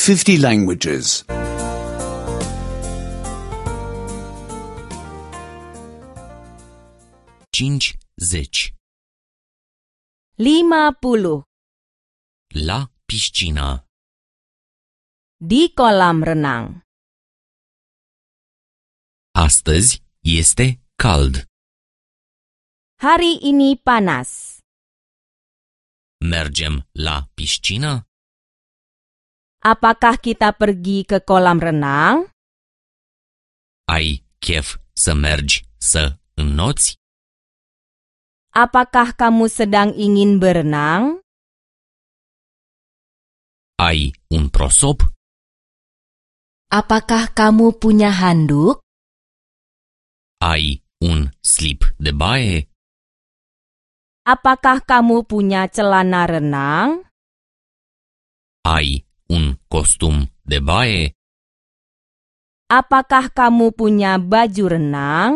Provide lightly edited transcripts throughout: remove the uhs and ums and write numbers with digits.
50 languages. 50. 50. La piscină. Di kolam renang. Astăzi este cald. Hari ini panas. Mergem la piscină? Apakah kita pergi ke kolam renang? Ai chef să mergi să înnoți? Apakah kamu sedang ingin berenang? Ai un prosop? Apakah kamu punya handuk? Ai un slip de baie? Apakah kamu punya celana renang? Ai un costum de baie? Apakah kamu punya baju renang?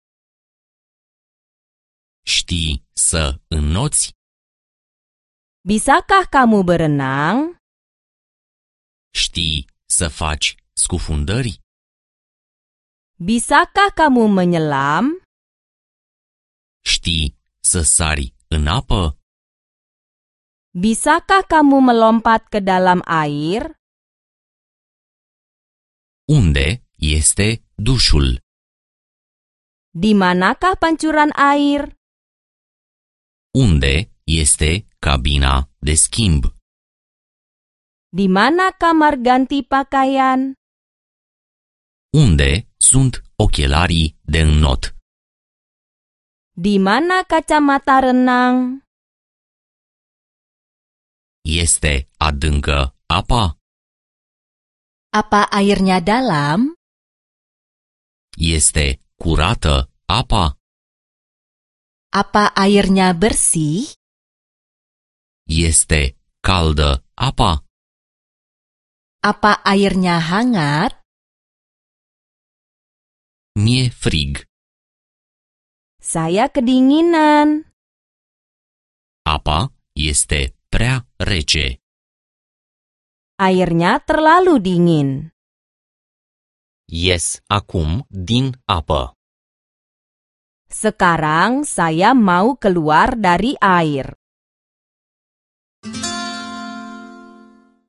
Știi să înnoți? Bisakah kamu berenang? Știi să faci scufundări? Bisakah kamu menyelam? Știi să sari în apă? Bisakah kamu melompat ke dalam air? Unde este dușul? Di manakah pancuran air? Unde este cabina de schimb? Di mana kamar ganti pakaian? Unde sunt ochelarii de înnot? Di mana kacamata renang? Este adâncă apa? Apa airnya dalam? Este curată apa? Apa airnya bersih? Este caldă apa? Apa airnya hangat? Mi-e frig. Saya kedinginan. Apa este prea rece. Airnya terlalu dingin. Ies acum din apă. Sekarang saya mau keluar dari air.